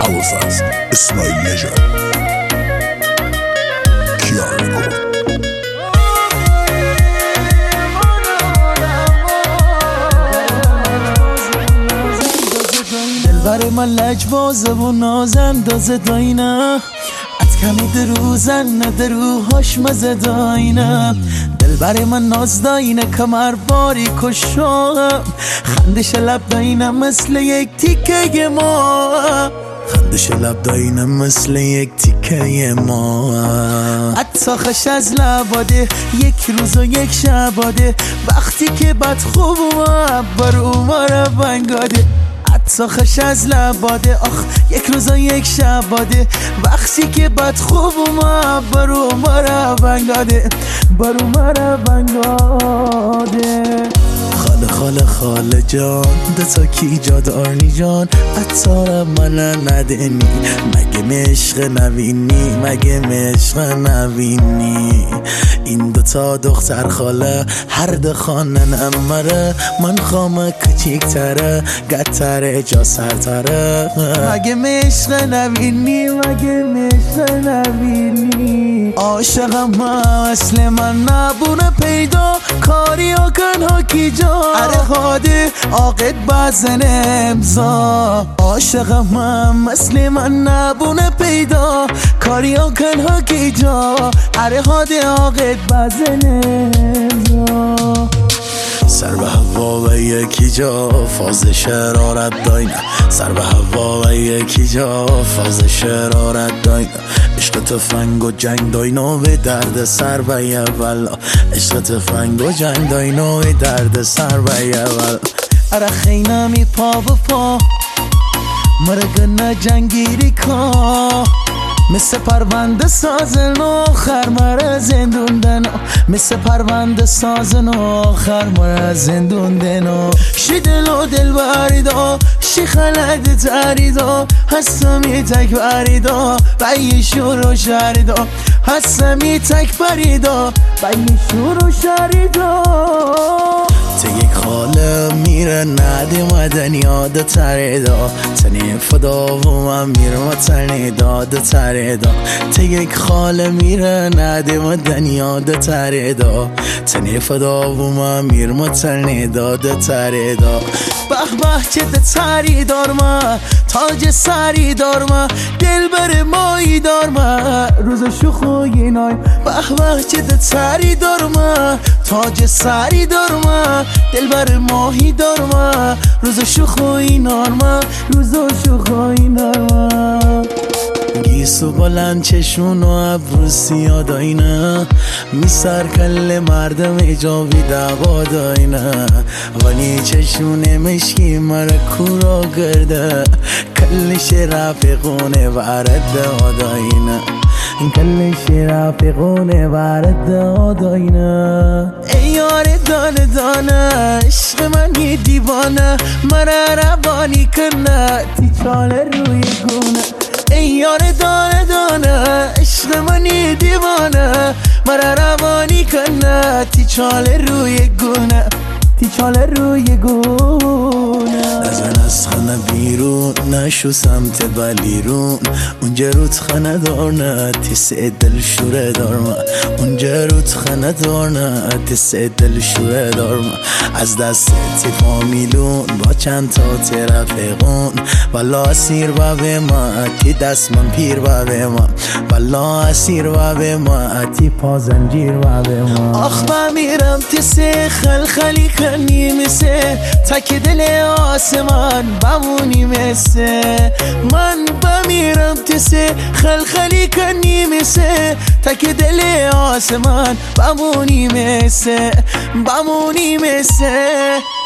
ابوالفضل اسماعیل نژاد کیار رکورد. دلبر من لجبازه و نازندازه داینه ات کمی دروزن دروهاش مزه داینه. دلبر من ناز داینه کمر باری کشم خندش لب داینه مثل یک تیکه ما. خندش لب داینه مثل یک تیکه ما. حتی خش از لباده یک روز و یک شباده وقتی که بد خوب بر اومار بنگاده. حتی خش از لباده آخ یک روز و یک شباده وقتی که بد خوب بر اومار بنگاده بر اومار بنگاده. خاله خاله خاله جان دتا کی جادارنی جان اتارم من ندنی مگه مشق نبینی مگه مشق نبینی. این دوتا دختر خاله هر دخانن امره من خامه کچیکتره گتره جا سرتره. مگه مشق نبینی مگه مشق نبینی. عاشقم اصل من نبونه پیدا کاری و کنها کی جا اره خاده آقد بزن امضا. عاشقم مثل من نبونه پیدا کاری و کنها کی جا اره خاده آقد بزن امضا. سر به هوا و یکی جا فاز شرارت داینه سر به هوا و یکی جا فاز شرارت داینه. عشق تفنگ و جنگ داینو به درد سر و اول عشق تفنگ و جنگ داینو به درد سر و اول. اره خینمی پا و پا مرگن جنگیری کا مثل پرونده سازن آخر مره زندون دنو مثل پرونده سازن آخر مره زندون دنو. شی دلو دل باریدا شی خلد تریدا هستمی تک باریدا بایی شور و شریدا هستمی تک باریدا بایی شور و شریدا. ته یک خاله میره نده مدن یاد تریدا تنی فدا و من میرم تنی داد تریدا. ته یک خاله میره نده مدن یاد تریدا تنی فدا و من میرم تنی داد تریدا. به به چه تری دارما تاج سری دارما دل بر مایی دارما روز شخوی نای. به به چه تری دارما تاج سری دارما دل بر ماهی دارما روز شخوی نارما روز شخوی نارما. گیسو بلند چشون و ابرو سیاه داینه میسر کل مردم ایجابی دعوا داینه ولی چشون مشکی مره کورا گرده کلش رفیقونه ورد آداینه کلش رفیقونه ورد آداینه. ای یار دانه دانه عشق من یه دیوانه مره روانی کنه تی چاله روی گونه. ای یار دانه دانه عشق منی دیوانه مرا روانی کنه تی چاله روی گونه تی چاله روی گونه. نزن از خانه بیرون نشو سمت بلیرون اونجا رود خانه دارنه تی سه دل شوره دارم اونجا رود خانه دارنه تی سه دل شوره دارم. از دست تی فامیلون با چند تا ترفقون والا اسیر و به ما تی دست من پیر و به ما والا اسیر و به ما تی پازنجیر و به ما. آخ بمیرم تی سه خلخلی کنی مثل تک دل آسمان بمونی مثل من. بمیرم تی سه خلخلی کنی مثل تک دل آسمان بمونی مثل بمونی مثل